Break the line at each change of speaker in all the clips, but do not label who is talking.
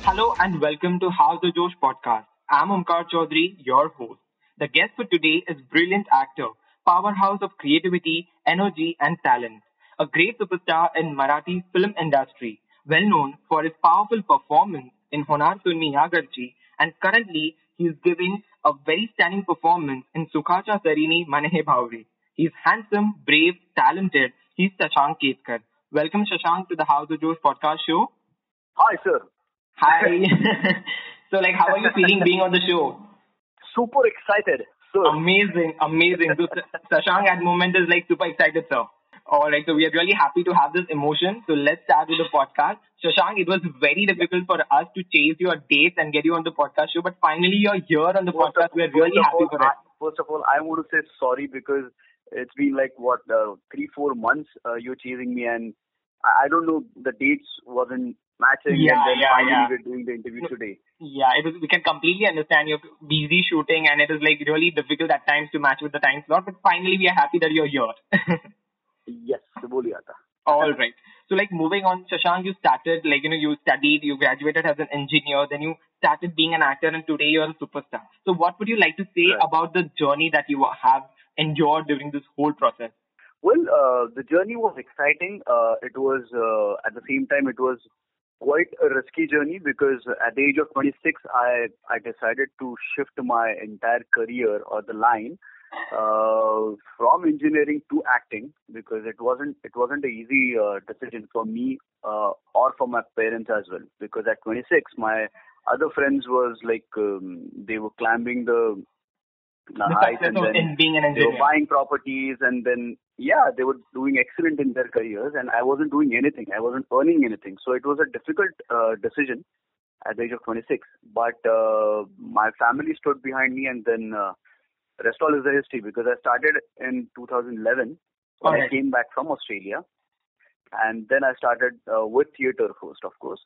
Hello and welcome to House of Josh podcast. I'm Omkar Chaudhary, your host. The guest for today is brilliant actor, powerhouse of creativity, energy and talent, a great superstar in Marathi film industry, well known for his powerful performance in Honar Sunmi Yagarchi, and currently he is giving a very stunning performance in Sukhacha Sarini Manehe Bhavre. He's handsome, brave, talented. He's Shashank Ketkar. Welcome Shashank to the House of Josh podcast show.
Hi, sir.
Hi. So, like, how are you feeling being on the show?
Super excited, sir.
Amazing, amazing. So, Sashank at the moment is like super excited, sir. All right, so we are really happy to have this emotion. So let's start with the podcast. Shashank, it was very difficult for us to chase your dates and get you on the podcast show, but finally you're here on the podcast. We are really happy for it.
First of all, I want to say sorry because it's been like 3-4 months you're chasing me, and I don't know, the dates wasn't matching, and then finally we're doing the interview today.
Yeah, we can completely understand you're busy shooting, and it is like really difficult at times to match with the time slot. But finally, we are happy that you're here.
Yes, boliya tha.
All right. So, like, moving on, Shashank, you started, like, you studied, you graduated as an engineer, then you started being an actor, and today you're a superstar. So, what would you like to say about the journey that you have endured during this whole process?
Well, the journey was exciting. It was, at the same time, it was quite a risky journey because at the age of 26, I decided to shift my entire career or the line from engineering to acting, because it wasn't an easy decision for me or for my parents as well, because at 26 my other friends was like they were climbing the heights, and then
being an
they were buying properties, and then they were doing excellent in their careers, and I wasn't doing anything. I wasn't earning anything. So it was a difficult decision at the age of 26. But my family stood behind me, and then rest all is the history, because I started in 2011 when I came back from Australia, and then I started with theatre first, of course,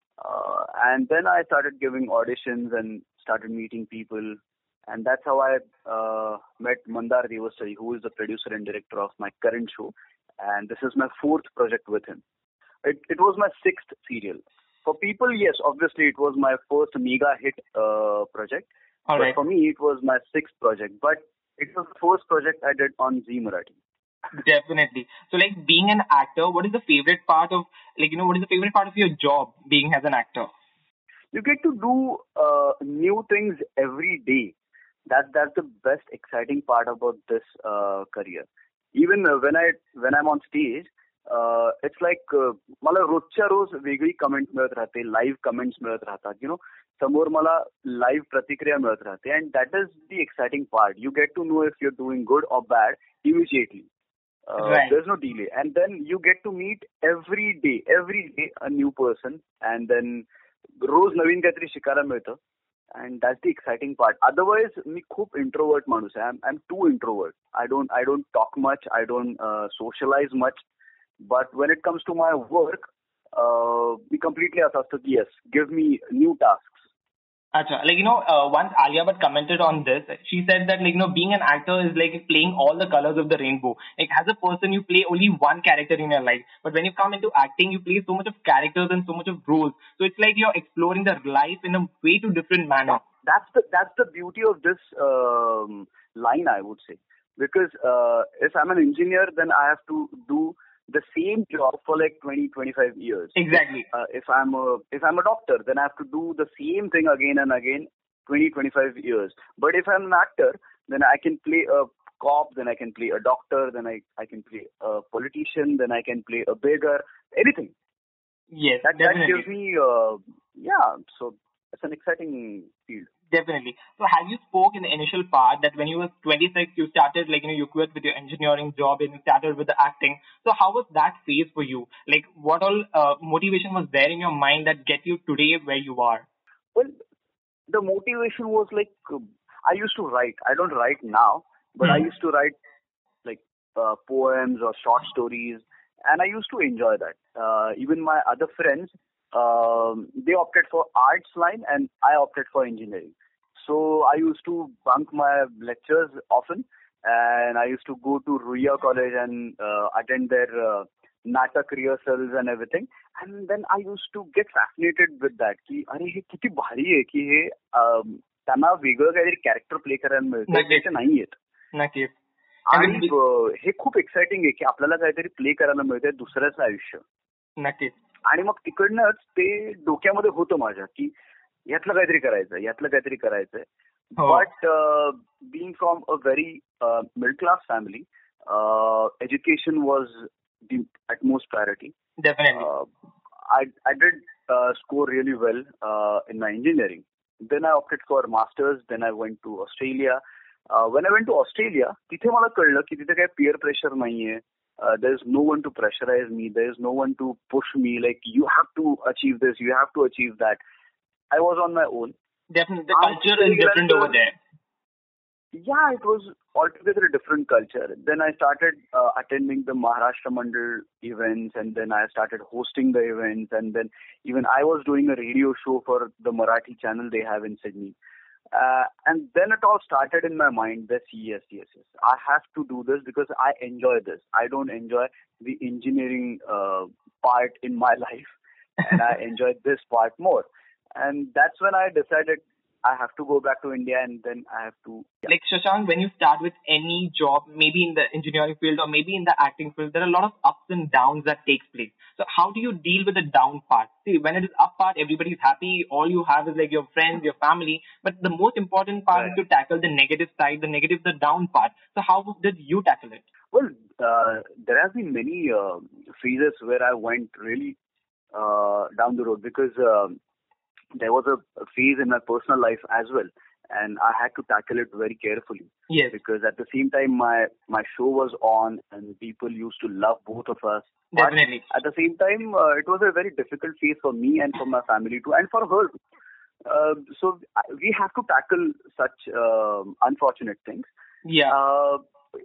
and then I started giving auditions and started meeting people, and that's how I met Mandar Devasari, who is the producer and director of my current show, and this is my 4th project with him. It was my 6th serial. For people, yes, obviously it was my first mega hit project. But for me, it was my 6th project. But it was the first project I did on Zee Marathi.
Definitely. So, like, being an actor, what is the favorite part of, what is the favorite part of your job being as an actor?
You get to do new things every day. That's the best exciting part about this career. Even when I'm on stage, it's like मला रोजच्या रोज वेगळी comment मिळत राहते, live comments मिळत राहतात, समोर मला live प्रतिक्रिया मिळत राहते, and that is the exciting part. You get to know if you are doing good or bad immediately. There's no delay, and then you get to meet every day a new person, and then रोज नवीन काहीतरी शिकायला मिळतं, and that's the exciting part. Otherwise मी खूप introvert माणूस आहे. I'm too introvert. I don't talk much, I don't socialize much, but when it comes to my work, we completely असं असतं की yes, give me new tasks.
Acha, once Alia Bhatt commented on this, she said that, being an actor is like playing all the colors of the rainbow. Like, as a person, you play only one character in your life. But when you come into acting, you play so much of characters and so much of roles. So it's like you're exploring the life in a way too different manner.
That's the beauty of this line, I would say. Because if I'm an engineer, then I have to do the same job for like 20-25 years.
Exactly.
If I'm a doctor, then I have to do the same thing again and again, 20-25 years. But if I'm an actor, then I can play a cop, then I can play a doctor, then I can play a politician, then I can play a beggar, anything.
Yes,
that gives me so it's an exciting field.
Definitely. So have you spoke in the initial part that when you were 26, you started, you quit with your engineering job and you started with the acting. So how was that phase for you? Like, what all motivation was there in your mind that get you today where you are?
Well, the motivation was like, I used to write. I don't write now, but I used to write like poems or short stories, and I used to enjoy that. Even my other friends, they opted for arts line and I opted for engineering. So I used to bunk my lectures often, and I used to go to Ruia College and attend their natak rehearsals and everything. And then I used to get fascinated with that की अरे हे किती भारी आहे की हे त्यांना वेगळं काहीतरी character play करायला मिळतं ते नाही येत.
नक्कीच.
आणि हे खूप एक्साइटिंग आहे की आपल्याला काहीतरी प्ले करायला मिळतंय दुसऱ्याचं आयुष्य.
नक्कीच.
आणि मग तिकडनंच ते डोक्यामध्ये होतं माझ्या की यातलं काहीतरी करायचं, यातलं काहीतरी करायचंय. But being from a very middle class family, education was the utmost priority.
Definitely.
I did score really well in my engineering. Then I opted for masters. Then I went to Australia. When I went to Australia, तिथे मला कळलं की तिथे काही peer pressure नाहीये. There is no one to pressurize me. There is no one to push me like you have to achieve this, you have to achieve that. I was on my own.
Definitely, the culture is different over there.
Yeah, it was altogether a different culture. Then I started attending the Maharashtra Mandal events, and then I started hosting the events, and then even I was doing a radio show for the Marathi channel they have in Sydney. And then it all started in my mind that yes, I have to do this because I enjoy this. I don't enjoy the engineering part in my life, and I enjoy this part more. And that's when I decided I have to go back to India, and then I have to... Yeah.
Like Shashank, when you start with any job, maybe in the engineering field or maybe in the acting field, there are a lot of ups and downs that takes place. So how do you deal with the down part? See, when it is up part, everybody's happy. All you have is like your friends, your family. But the most important part is to tackle the negative side, the down part. So how did you tackle it?
Well, there have been many phases where I went really down the road because... there was a phase in my personal life as well, and I had to tackle it very carefully.
Yes.
Because at the same time, my show was on, and people used to love both of us.
Definitely.
But at the same time, it was a very difficult phase for me and for my family too, and for her. So we have to tackle such unfortunate things.
Yeah.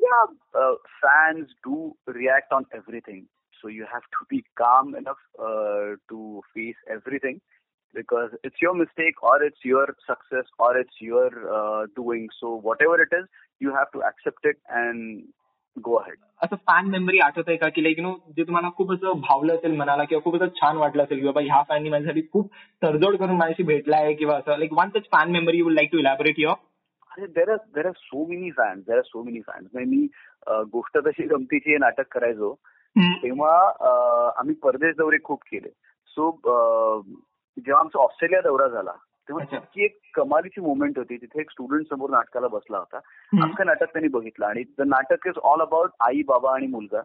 Fans do react on everything, so you have to be calm enough to face everything. Because it's your mistake or it's your success or it's your doing. So whatever it is, you have to accept it and go ahead.
असं fan memory आठवत आहे का की like जे तुम्हाला खूप असं भावलं असेल मनाला किंवा खूप असं छान वाटलं असेल की बाबा ह्या फॅननी माझ्यासाठी खूप तडजोड करून माझ्याशी भेटला आहे किंवा असं like one such fan memory you would like to elaborate your?
अरे there are so many fans. मी गोष्ट तशी गमतीची नाटक करायचो तेव्हा आम्ही परदेश दौरे खूप केले. सो जेव्हा आमचा ऑस्ट्रेलिया दौरा झाला तेव्हा तितकी एक कमालीची मुवमेंट होती. तिथे एक स्टुडंट समोर नाटकाला बसला होता. अख्खं नाटक त्यांनी बघितलं आणि द नाटक इज ऑल अबाउट आई, बाबा आणि मुलगा.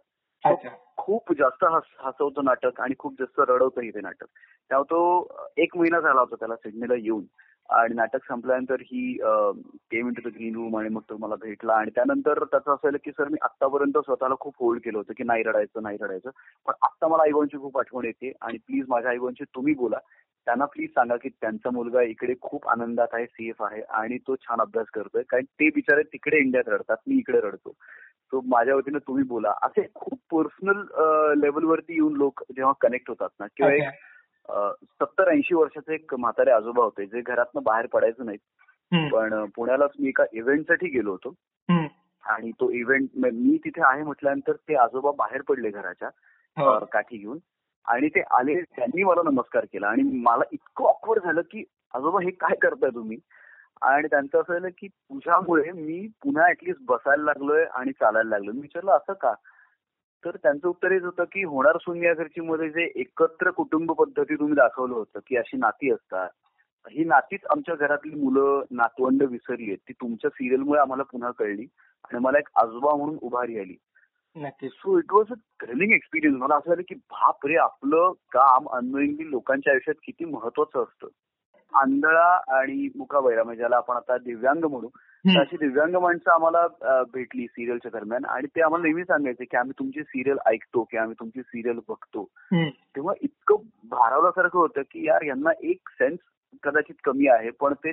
खूप जास्त हसवतं नाटक आणि खूप जास्त रडवतंही ते नाटक. तेव्हा तो 1 महिना झाला होता त्याला सिडनीला येऊन आणि नाटक संपल्यानंतर he came into the green room आणि मग तो मला भेटला आणि त्यानंतर त्याचं असं की सर मी आतापर्यंत स्वतःला खूप होल्ड केलं होतं की नाही रडायचं पण आता मला आईबाबांची खूप आठवण येते आणि प्लीज माझ्या आईबाबांची तुम्ही बोला, त्यांना प्लीज सांगा की त्यांचा मुलगा इकडे खूप आनंदात आहे, सेफ आहे आणि तो छान अभ्यास करतोय. कारण ते बिचारे तिकडे इंडियात रडतात, मी इकडे रडतो. सो माझ्या वतीनं तुम्ही बोला. असे खूप पर्सनल लेवलवरती येऊन लोक जेव्हा कनेक्ट होतात ना किंवा एक 70-80 वर्षाचे एक म्हातारे आजोबा होते जे घरातनं बाहेर पडायचं नाहीत. पण पुण्यालाच मी एका इव्हेंटसाठी गेलो होतो आणि तो इव्हेंट मी तिथे आहे म्हटल्यानंतर ते आजोबा बाहेर पडले घराच्या काठी घेऊन आणि ते आले, त्यांनी मला नमस्कार केला आणि मला इतकं ऑकवर्ड झालं की आजोबा हे काय करताय तुम्ही. आणि त्यांचं असं झालं की तुझ्यामुळे मी पुन्हा ऍटलिस्ट बसायला लागलोय आणि चालायला लागलो. मी विचारलं असं का, तर त्यांचं उत्तर हेच होतं की होणार शून्य घरची मध्ये जे एकत्र कुटुंब पद्धती तुम्ही दाखवलं होतं की अशी नाती असतात, ही नातीच आमच्या घरातली मुलं नातवंड विसरली आहेत, ती तुमच्या सिरियलमुळे आम्हाला पुन्हा कळली आणि मला एक आजोबा म्हणून उभारी आली. So it was a thrilling experience. मला असं झालं की बाप रे, आपलं काम अननोइंगली लोकांच्या आयुष्यात किती महत्वाचं असतं. आंधळा आणि मुकाबहिरा म्हणजे ज्याला आपण आता दिव्यांग म्हणू, अशी दिव्यांग माणसं आम्हाला भेटली सिरियलच्या दरम्यान आणि ते आम्हाला नेहमी सांगायचे की आम्ही तुमची सिरियल ऐकतो की आम्ही तुमची सिरियल बघतो. तेव्हा इतकं भारावल्यासारखं होतं की यार यांना एक सेन्स कदाचित कमी आहे पण ते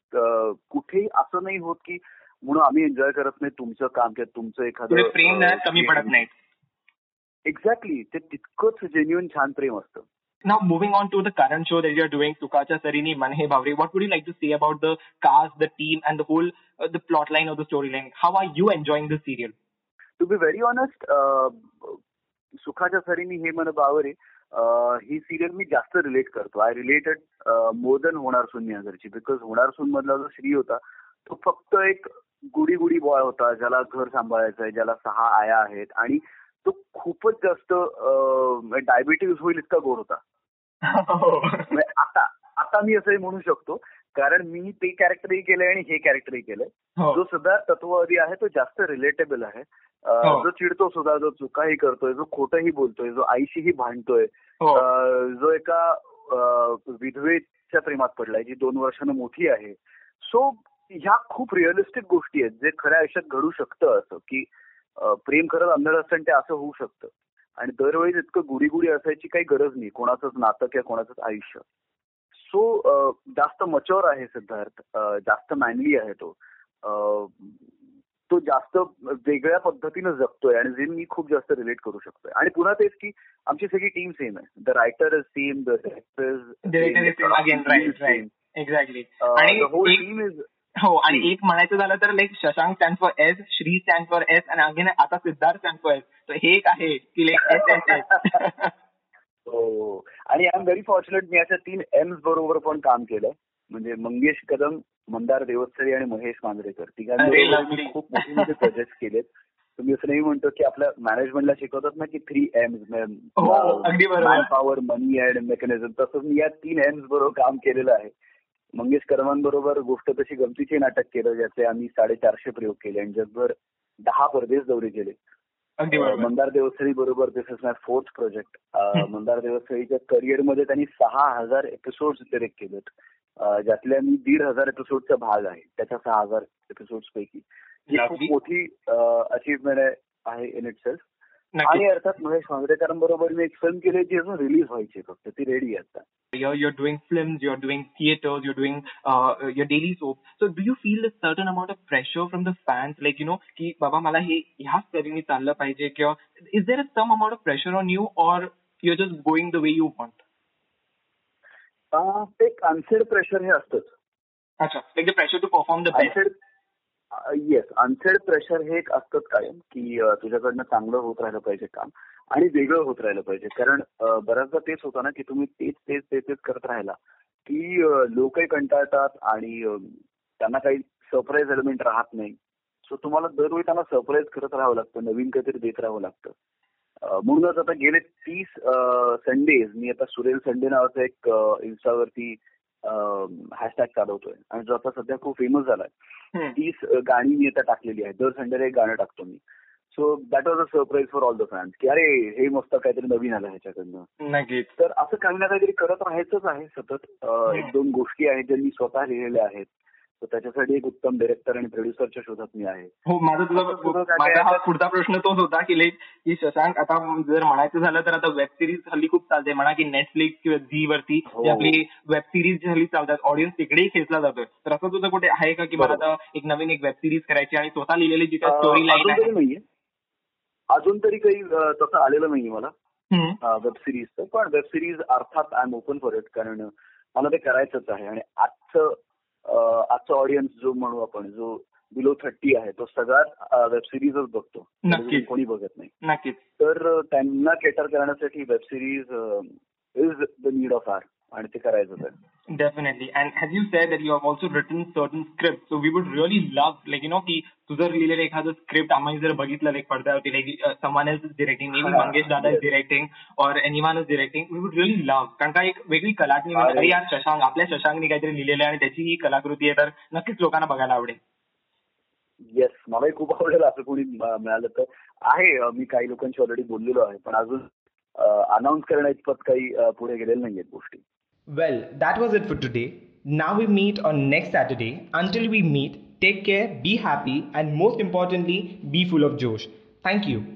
कुठेही असं नाही होत की म्हणून आम्ही एन्जॉय करत नाही तुमचं काम किंवा तुमचं एखादं
प्रेम कमी पडत नाही.
एक्झॅक्टली, ते तितकंच जेन्युइन छान प्रेम असतं.
Now moving on to the current show that you're doing, Sukacha Sarini, Man Hai Bhavre, what would you like to say about the cast, the team and the whole the plot line of the storyline? How are you enjoying this serial?
To be very honest, सुखाच्या सरीनी हे मन बावरे ही serial मी जास्त relate करतो. I related more than होणार सून या घरची, because होणार सून मधला जो श्री होता तो फक्त एक गुडी गुडी बॉय होता, ज्याला घर सांभाळायचं आहे, ज्याला 6 आया आहेत आणि तो खूपच जास्त डायबिटीज होईल इतका गोड होता. आता आता मी असंही म्हणू शकतो, कारण मी ते कॅरेक्टरही केलंय आणि हे कॅरेक्टरही केलंय. जो सुद्धा तत्ववादी आहे तो जास्त रिलेटेबल आहे. जो चिडतो सुद्धा, जो चुकाही करतोय, जो खोटंही बोलतोय, जो आईशीही भांडतोय, जो एका विधवेच्या प्रेमात पडलाय जी 2 वर्षांनी मोठी आहे. सो ह्या खूप रिअलिस्टिक गोष्टी आहेत जे खऱ्या आयुष्यात घडू शकतं, असं की प्रेम खरंच अंधळ असतं आणि ते असं होऊ शकतं. आणि दरवेळी इतकं गुडी गुडी असायची काही गरज नाही, कोणाचंच नातं किंवा कोणाचंच आयुष्य. सो जास्त मच्युअर आहे सिद्धार्थ, जास्त मॅनली आहे तो. तो जास्त वेगळ्या पद्धतीनं जगतोय आणि जे मी खूप जास्त रिलेट करू शकतोय. आणि पुन्हा तेच की आमची सगळी टीम सेम आहे. The writer is same, the
director same, exactly. आणि
टीम इज
हो. आणि एक म्हणायचं झालं तर like Shashank stand for S, Shri stand for S, आणि अगेन आता सिद्धार्थ स्टँड फॉर एस. तर हे एक आहे की लाईक एस.
हो. आणि आय एम व्हेरी फॉर्च्युनेट, मी अशा 3 एम्स बरोबर पण काम केलंय. म्हणजे मंगेश कदम, मंदार देवस्तरी आणि महेश मांजरेकर, तिघांबरोबर मी खूप मोठे मोठे प्रोजेक्ट केलेत. तुम्ही असं नाही म्हणतो की आपल्या मॅनेजमेंटला शिकवतात ना की 3 M's, man power, money and mechanism, तसंच मी या 3 एम्स बरोबर काम केलेलं आहे. मंगेश कदमांबरोबर गोष्ट तशी गमतीचे नाटक केलं, ज्याचे आम्ही 450 प्रयोग केले आणि जगभर 10 परदेश दौरे केले. मंदार देवस्थळी बरोबर this is my 4th project. Mandar देवस्थळीच्या करिअरमध्ये त्यांनी 6000 एपिसोड्स डिरेक्ट केलेत, ज्यातल्या मी 1500 एपिसोडचा भाग आहे त्याच्या 6000 एपिसोड्स पैकी. ही खूप मोठी अचीव्हमेंट आहे इन इट सेल्फ. आणि अर्थात महेश मांजरेकरांबरोबर मी एक फिल्म केली जी अजून रिलीज व्हायची, फक्त ती रेडी आहे आता.
You're doing films, you're doing theaters, you're doing your daily soap. So do you feel a certain amount of pressure from the fans, like, you know, ki baba mala he ह्याच तऱ्हेने चाललं पाहिजे, किंवा is there some amount of pressure on you, or you're just going the way you want?
एक unsaid pressure हे असतंच.
अच्छा, like the pressure to perform the best.
Yes, unsaid pressure हे एक असतंच कायम, की तुझ्याकडनं चांगलं होत राहिलं पाहिजे काम आणि वेगळं होत राहिलं पाहिजे. कारण बऱ्याचदा तेच होतं ना की तुम्ही तेच करत राहिला की लोकही कंटाळतात आणि त्यांना काही सरप्राईज एलिमेंट राहत नाही. सो तुम्हाला दरवेळी त्यांना सरप्राईज करत राहावं लागतं, नवीन काहीतरी देत राहावं लागतं. म्हणूनच आता गेले 30 संडेज मी आता सुरेल संडे नावाचं एक इन्स्टावरती हॅशटॅग चालवतोय आणि जो आता सध्या खूप फेमस झालाय. 30 गाणी मी आता टाकलेली आहेत, दर संडेला एक गाणं टाकतो मी. So that was a surprise for all the fans की अरे हे मस्त काहीतरी नवीन आलं ह्याच्याकडनं.
नक्कीच.
तर असं काही ना काहीतरी करत राहायचंच आहे सतत. 1-2 गोष्टी आहेत ज्या मी स्वतः लिहिलेल्या आहेत, तर त्याच्यासाठी एक उत्तम डायरेक्टर आणि प्रोड्युसरच्या शोधात मी आहे.
हो, माझा हा पुढचा प्रश्न तोच होता की लाईक की शशांक, आता जर म्हणायचं झालं तर आता वेब सिरीज हल्ली खूप चालते, म्हणा की नेटफ्लिक्स किंवा झी वरती आपली वेब सिरीज हल्ली चालतात, ऑडियन्स तिकडेही खेचला जातोय. तर असं तुझं कुठे आहे का की मला आता एक नवीन वेब सिरीज करायची आणि स्वतः लिहिलेली जी काही स्टोरी लाईन आहे?
अजून तरी काही तसं आलेलं नाहीये मला वेब सिरीजचं. पण वेब सिरीज अर्थात I am open for it, कारण मला ते करायचंच आहे. आणि आजचा ऑडियन्स जो म्हणू आपण, जो बिलो 30 आहे, तो सगळ्यात वेब सिरीजच बघतो, कोणी बघत नाही.
नक्कीच.
तर त्यांना केटर करण्यासाठी web series is the need of hour, आणि ते करायचं आहे.
Definitely. And as you said that you have also written certain scripts, so we would really love, like, you know, की तुझं लिहिलेलं एखादं स्क्रिप्ट आम्ही जर बघितलं लाईक पडद्यावरती, like someone else is directing, maybe Mangesh dada is directing or anyone is directing, we would really love. कारण का एक वेगळी कलाकृती म्हणजे अरे यार शशांक, आपल्या शशांकने काहीतरी लिहिलेलं आहे आणि त्याची ही कलाकृती आहे, तर नक्कीच लोकांना बघायला आवडेल.
येस, मलाही खूप आवडेल असं कोणी मिळालं तर. आहे, मी काही लोकांशी ऑलरेडी बोललेलो आहे, पण अजून अनाऊन्स करण्याइतपत काही पुढे गेलेल्या नाहीयेत गोष्टी.
Well, that was it for today. Now we meet on next Saturday. Until we meet, take care, be happy, and most importantly, be full of Josh. Thank you.